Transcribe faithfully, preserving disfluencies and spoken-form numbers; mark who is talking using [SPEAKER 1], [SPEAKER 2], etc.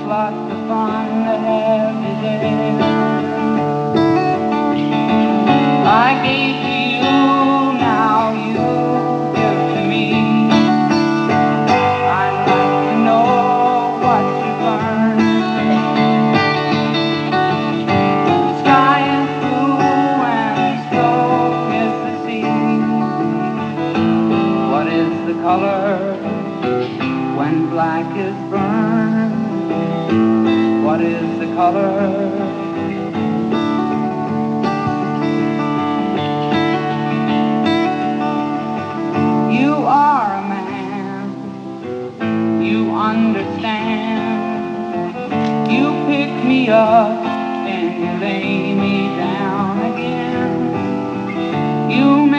[SPEAKER 1] lots of fun that every day I gave to you, now you give to me. I'd like to know what you've learned. The sky is blue and so is the sea. What is the color when black is burned? What is the color? You are a man, you understand. You pick me up and you lay me down again. You